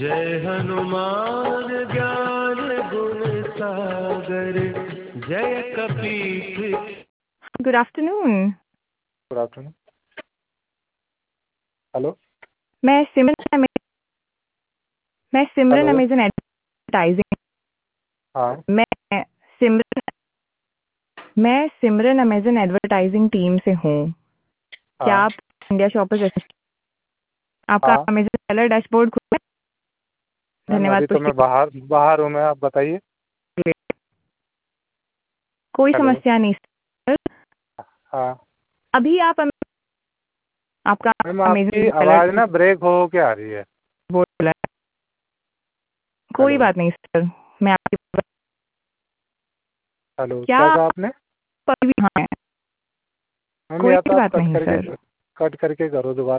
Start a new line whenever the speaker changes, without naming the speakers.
जय हनुमान ज्ञान गुण सागर जय कपीठ।
Good afternoon.
Good afternoon. Hello
मैं सिमरन
हेलो।
अमेजन एडवर्टाइजिंग
हाँ
मैं सिमरन अमेजन एडवर्टाइजिंग टीम से हूँ। क्या
हाँ
आप इंडिया शॉपर्स आपका
हाँ।
अमेजन सेलर डैशबोर्ड खुला है?
मैम
धन्यवाद
अभी तो
पुष्टि।
मैं बाहर हूँ। मैं, आप बताइए।
कोई
हेलो।
समस्या नहीं सर।
हाँ
अभी आपका
मैम,
अमेजन
आपकी
सेलर
आवाज़ ना ब्रेक हो के आ रही है।
बोर्ड खुला है। कोई
हेलो
बात नहीं सर। मैं आपकी
हेलो,
क्या
क्या कहा आपने?
पर भी हाँ है।
मैम
कोई
या तो आप
बात नहीं सर।
कट करके करो दोबारा।